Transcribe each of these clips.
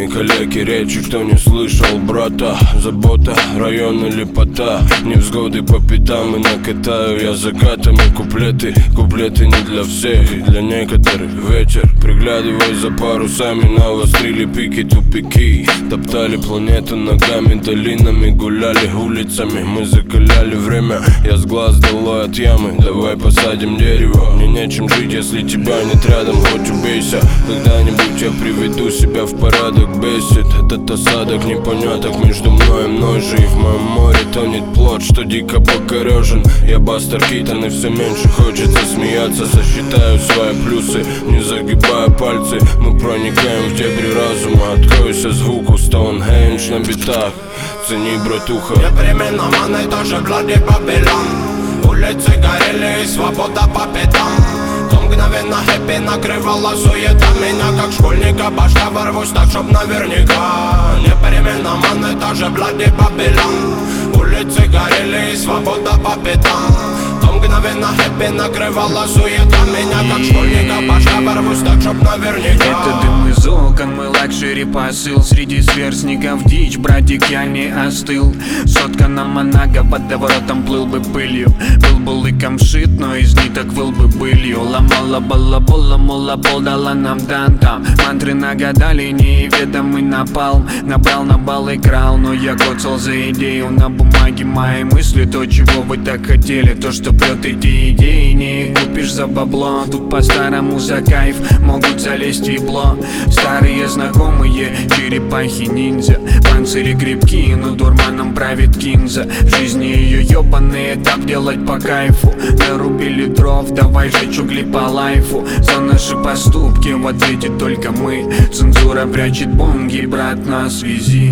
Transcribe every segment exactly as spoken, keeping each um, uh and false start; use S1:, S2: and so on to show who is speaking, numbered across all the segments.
S1: мои коллеги, речи, кто не слышал, брата. Забота, район или пота, невзгоды по пятам и накатаю я закатами куплеты. Куплеты не для всех, для некоторых вечер. Приглядывай за парусами, навострили пики, тупики. Топтали планету ногами, долинами, гуляли улицами. Мы закаляли время, я с глаз долой от ямы. Давай посадим дерево, мне нечем жить, если тебя нет рядом. Хоть убейся, когда-нибудь я приведу себя в порядок. Бесит этот осадок непоняток между мной и мной же. И в моем море тонет плод, что дико покорежен. Я Бастер Китон, и все меньше хочется смеяться. Засчитаю свои плюсы, не загибая пальцы. Мы проникаем в дебри разума. Откройся звуку Стоунхендж на битах. Цени, братуха.
S2: Непременно маны тоже блади Бабилон. Улицы горели и свобода по пятам. То мгновенно хэппи накрывала суета меня, как школьника башка ворвусь так, чтоб наверняка. Непременно маны тоже блади Бабилон. Улицы горели и свобода по пятам. То мгновенно хэппи накрывала суета меня, как школьника башка ворвусь так, чтоб наверняка.
S3: Это дым из окон, мой лакшери посыл. Среди сверстников дичь, братик, я не остыл. Сотка на Монако, под воротом плыл бы пылью. Был бы лыком шит, но из ниток выл бы былью. Ломала балабола, мола пол дала нам тантам. Мантры нагадали, неведомый напалм. Набрал на бал и крал, но я коцал за идею. На бумаге мои мысли, то, чего вы так хотели. То, что прет эти идеи, не купишь за бабло. Тут по-старому за кайф могут залезть в ебло. Старые знакомые, черепахи-ниндзя. Панцири крепкие, но дурманом правит кинза. В жизни ее ебаные, так делать по кайфу. Нарубили дров, давай жечь угли по лайфу. За наши поступки в ответе только мы. Цензура прячет бонги, брат, на связи.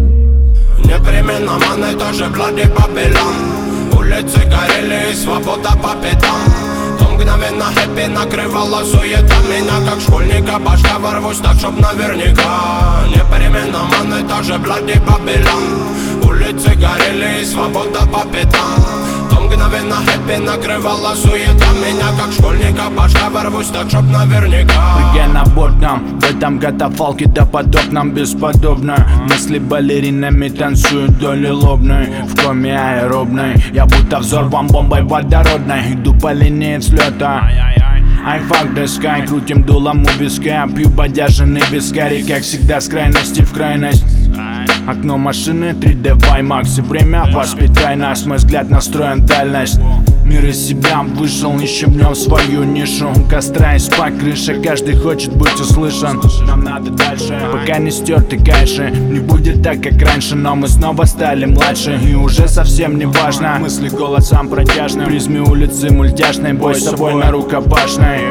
S2: Непременно маны тоже блади Бабилон. Улицы горели и свобода по пятам. То мгновенно хэппи накрывала суета меня, как школьника башка ворвусь так, чтоб наверняка. Непременно маны тоже блади Бабилон. Улицы горели и свобода по пятам. То мгновенно хэппи накрывала суета меня, как школьника башка ворвусь так, чтоб наверняка.
S4: Я на бортном, в этом катафалке допотопном бесподобно. Мысли балеринами танцуют вдоль лобной. В коме аэробной, я будто взорван бомбой водородной. Иду по линии взлета. I fuck the sky, крутим дулом у виска. Пью бодяженный вискарь, как всегда с крайности в крайность. Окно машины три дэ ваймакс. И время воспитай нас, мой взгляд настроен дальность. Мир из себя вышел, ищем в нем свою нишу. У костра и спать крыша, каждый хочет быть услышан. Нам надо дальше, пока не стерты кайши. Не будет так, как раньше, но мы снова стали младше. И уже совсем не важно, мысли голосом протяжным. Призме улицы мультяшной, бой с собой на рукопашной.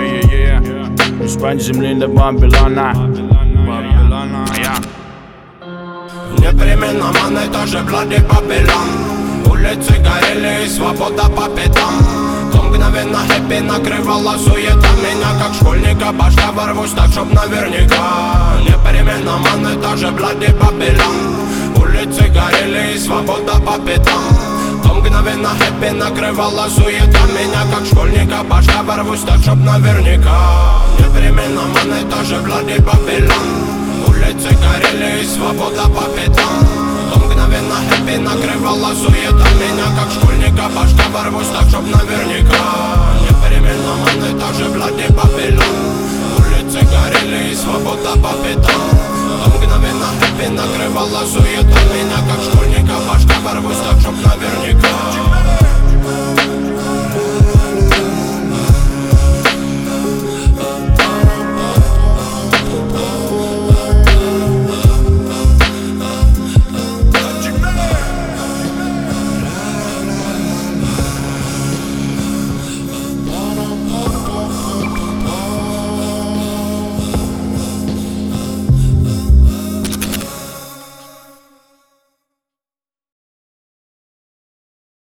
S4: Из-под земли до Бабилона.
S2: Непременно маны тоже блади Бабилон. Улицы горели и свобода по пятам. То мгновенно хэппи накрывала суета меня, как школьника башка ворвусь так, чтоб наверняка. Непременно маны тоже блади Бабилон. Улицы горели и свобода по пятам. То мгновенно хэппи накрывала суета меня, как школьника башка ворвусь так, чтоб наверняка. Непременно маны тоже блади Бабилон. Улицы горели и свобода по пятам. То мгновенно хэппи накрывала суета меня, как школьника башка ворвусь так, чтоб наверняка. Непременно маны тоже блади Бабилон. Улицы горели и свобода по пятам. То мгновенно хэппи накрывала суета меня, как школьника башка ворвусь так, чтоб наверняка.